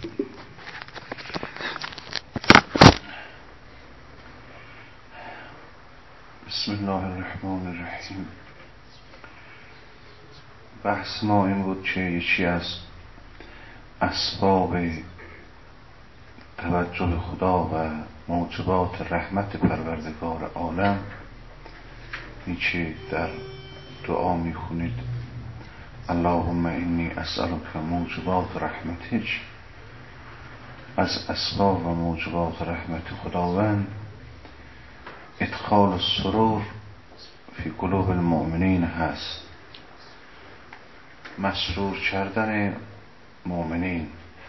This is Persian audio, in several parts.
بسم الله الرحمن الرحیم. بحث ما این بود که یکی از اسباب توجه خدا و موجبات رحمت پروردگار عالم این که در دعا میخونید اللهم انی اسألک موجبات رحمتک، از اسباب و موجبات رحمت خداوند ادخال السرور فی قلوب المؤمنین هست، مسرور کردن مؤمنین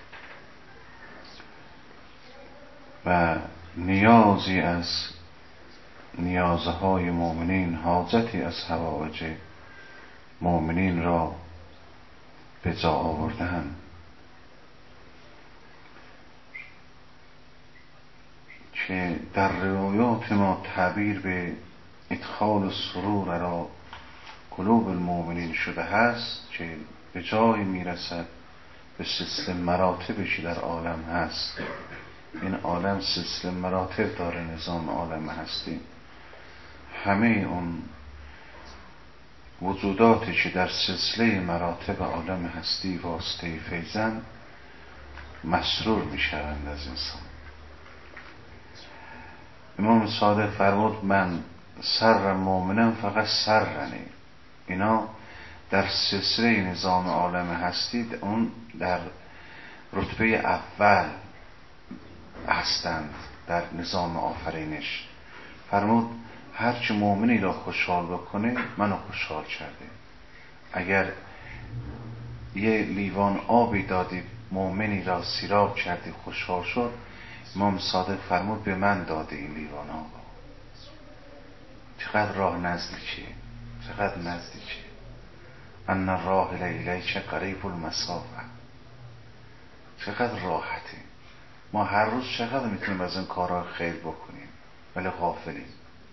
و نیازی از نیازهای مؤمنین، حاجتی از حوائج مؤمنین را به جا آوردن. که در روایات ما تعبیر به ادخال السرور را قلوب المؤمنین شده هست که به جای میرسد به سلسله مراتبی که در عالم هست. این عالم سلسله مراتب داره، نظام عالم هستی. همه اون وجوداتی که در سلسله مراتب عالم هستی واسطه فیضن مسرور میشوند از انسان. امام صادق فرمود من سر مؤمنم فقط سرنی. اینا در سلسله نظام عالم هستی اون در رتبه اول هستند در نظام آفرینش. فرمود هرچی مؤمنی را خوشحال بکنه منو خوشحال کرده. اگر یه لیوان آبی دادی مؤمنی را سیراب کردی خوشحال شد، امام صادق فرمود به من داده این لیوان آبا. چقدر راه نزدیکه، چقدر نزدیکه. ان الراحل الیک قریب المسافه. چقدر راحته. ما هر روز چقدر میتونیم از این کارها خیر بکنیم ولی غافلیم.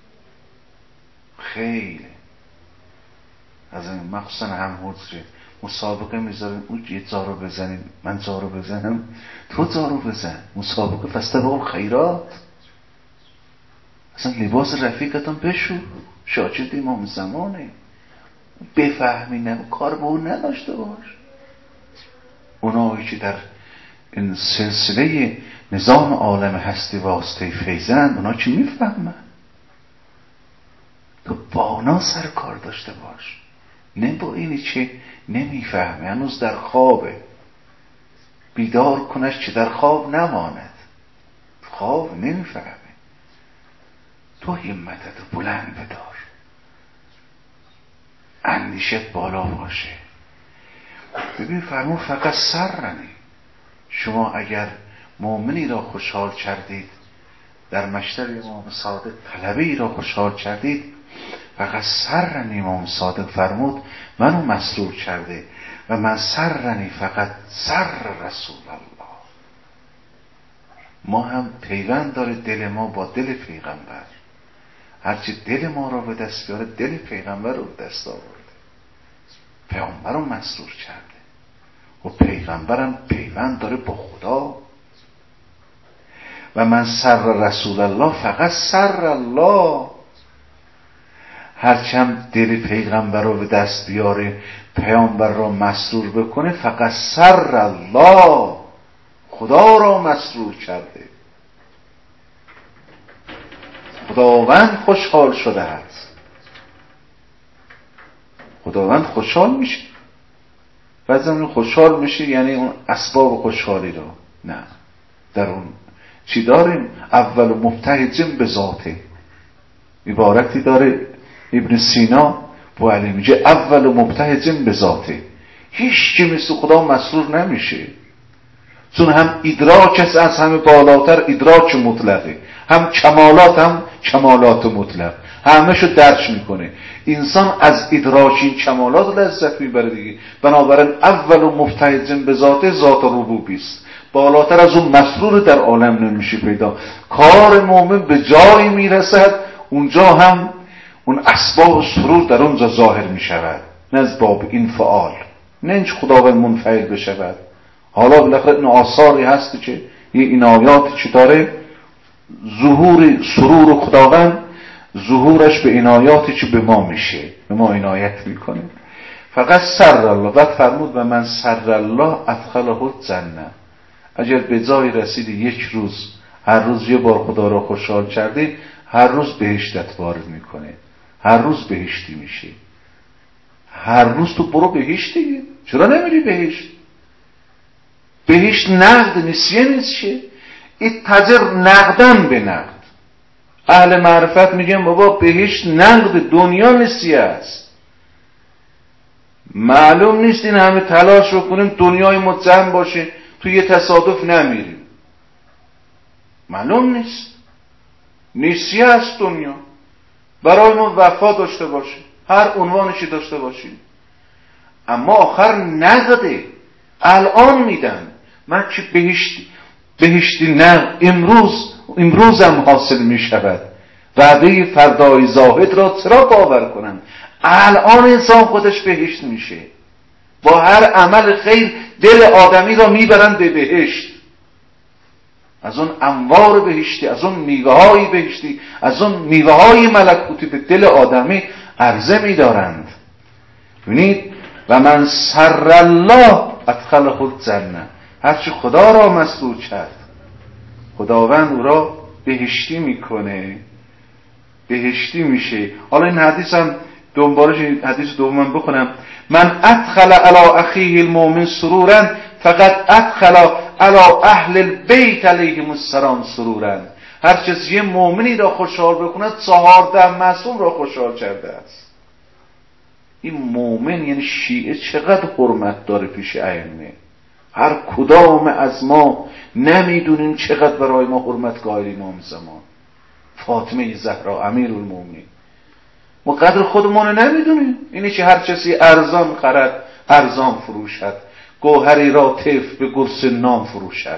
خیلی از این مخصوصا هم حجره مسابقه میذاریم، اون یه زارو بزنیم من زارو بزنم تو زارو بزن، مسابقه فاستبقوا الخیرات. اصلا لباس رفیقتون بشو، شاگرد امام زمانه، بفهمی نه کار به اون نداشته باش. اونایی که در این سلسله نظام عالم هستی واسطه فیضن، اونا چی میفهمن؟ تو با اونا سر کار داشته باش، نه با اینی چه نمیفهمه، هنوز در خوابه. بیدار کنش که در خواب نماند. خواب نمیفهمه. تو همتت بلند بدار، اندیشت بالا باشه. ببین فرمون فقط سرنی. شما اگر مؤمنی را خوشحال کردید، در مشتر امام صادق طلبی را خوشحال کردید، فقط سرنی. امام صادق فرمود منو مسرور کرده و من سرنی فقط سر رسول الله. ما هم پیوند داره دل ما با دل پیغمبر. هرچی دل ما را به دست بیاره دل پیغمبر رو به دست آورده. پیغمبر رو مسرور کرده و پیغمبرم پیوند داره با خدا. و من سر رسول الله فقط سر الله. هرچند دل پیغمبر رو به دست بیاره پیامبر را مسرور بکنه فقط سر الله، خدا را مسرور کرده. خداوند خوشحال شده است. خداوند خوشحال میشه. بعضی خوشحال میشه یعنی اون اسباب خوشحالی رو نه. در اون چی داریم؟ اول مبتهج به ذاته. عبارتی داره ابن سینا بو علی میگه اول مبتهج به ذاته. هیچ کی مثل خدا مسرور نمیشه، چون هم ادراک از همه بالاتر ادراک مطلقه، هم کمالات هم کمالات مطلق، همه شو درک میکنه. انسان از ادراک این کمالات لذت میبره دیگه. بنابراین اول مبتهج به ذاته ذات ربوبی است. بالاتر از اون مسرور در عالم نمیشه پیدا. کار مؤمن به جایی میرسد اونجا هم اون اسباب سرور در اونجا ظاهر میشود، نه از باب انفعال، نه اینکه خداوند منفعل بشود. حالا بالاخره این آثاری هست که این آیاتی چی داره؟ ظهور سرور خداوند ظهورش به عنایاتی که به ما میشه، به ما عنایت میکنه. فقط سر الله، بعد فرمود و من سر الله ادخله الجنه، اگر به جای رسیدی یک روز، هر روز یه بار خدا را خوشحال کردی، هر روز بهشتت وارد میکنه، هر روز بهشتی میشه. هر روز تو برو بهشت دیگه، چرا نمیری بهشت؟ بهشت نقد نسیه نیست چه؟ این تجر نقدن به نقد. اهل معرفت میگن بابا بهشت نقد، دنیا نسیه است. معلوم نیست این همه تلاش رو کنیم دنیای ما جمع باشه تو یه تصادف نمیریم، معلوم نیست. نسیه است دنیا. برای ما وفا داشته باشه، هر عنوانشی داشته باشیم، اما آخر نقده. الان میدن من چه بهشتی نه امروز هم حاصل میشود. وعده فردای زاهد را چرا باور کنم؟ الان انسان خودش بهشت میشه. با هر عمل خیر دل آدمی را میبرن به بهشت. از اون انوار بهشتی، از اون میوه های بهشتی، از اون میوه های ملکوتی به دل آدمی عرضه میدارند. ببینید و من سر الله ادخله الجنه، هرچی خدا را مسرور کرد خداوند او را بهشتی میکنه، بهشتی میشه. حالا این حدیث هم دنبالش، حدیث دومم بخونم. من ادخل علی اخیه المؤمن سرورا فقط ادخل علی اهل البیت علیهم السلام سرورا، هر کسی یه مؤمنی را خوشحال بکنه 14 معصوم را خوشحال کرده است. این مؤمن یعنی شیعه چقدر حرمت داره پیش ائمه. هر کدام از ما نمیدونیم چقدر برای ما حرمت قائل امام زمان فاطمه زهرا امیرالمومنین. ما قدر خودمون نمیدونیم. اینه که هر کسی ارزان خرد ارزان فروشد، گوهری را طیف به گرس نام فروشد.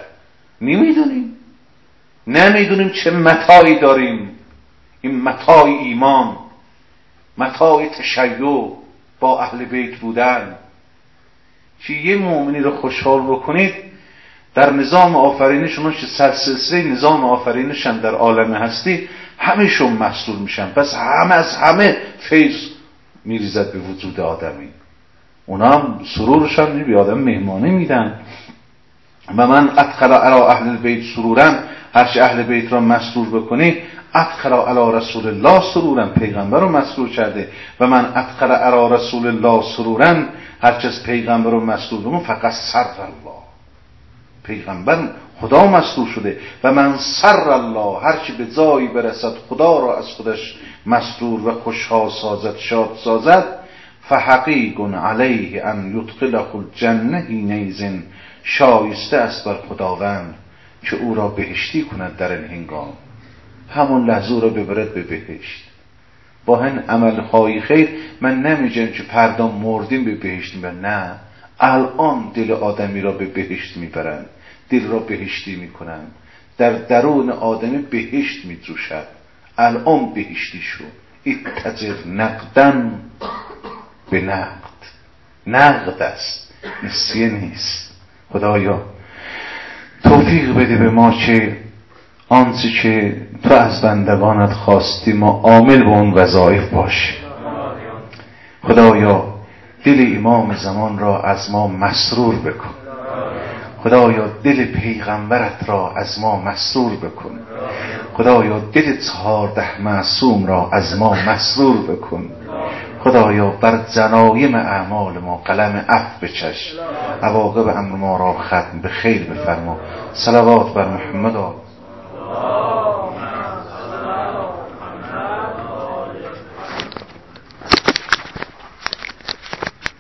نمیدونیم چه متاعی داریم. این متاع ایمان، متاع تشیع با اهل بیت بودن، که یه مؤمنی رو خوشحال بکنید در نظام آفرینشون، که سلسله نظام آفرینشن در عالم هستی، همه‌شون مسرور میشن. پس همه از همه فیض میریزد به وجود آدمی. اونا هم سرورشان به آدم مهمانی میدن. و من ادخل علی اهل البیت سرورا، هرچی اهل بیت را مسرور بکنی، ادخل علی رسول الله سرورا، پیغمبر رو مسرور کرده. و من ادخل علی رسول الله سرورا، هرچی از پیغمبر رو مسرور بکنی فقط سر الله، پیغمبر خدا مسرور شده. و من سر الله، هرچی به جایی برسد خدا را از خودش مسرور و خوشحال سازد، شاد سازد، فحقیق علیه ان یدخله الجنه حینئذ، شایسته است بر خداوند که او را بهشتی کند در این هنگام، همون لحظه را ببرد به بهشت. با این عملهای خیر من نمیگم که فردا مردیم به بهشت میبرن، نه، الان دل آدمی را به بهشت میبرن، دل را بهشتی میکنن، در درون آدمی بهشت میجوشد. الان بهشتی شو. اتجر نقدن به نقد است، نسیه نیست. خدایا توفیق بده به ما که آنچه که تو از بندگانت خواستی ما عامل به اون وظایف باشیم. خدایا دل امام زمان را از ما مسرور بکن. خدایا دل پیغمبرت را از ما مسرور بکن. خدایا دل 14 معصوم را از ما مسرور بکن. خدایا بر جنایم اعمال ما قلم عفو بچش، عواقب امر ما را ختم به خیر بفرما. صلوات بر محمد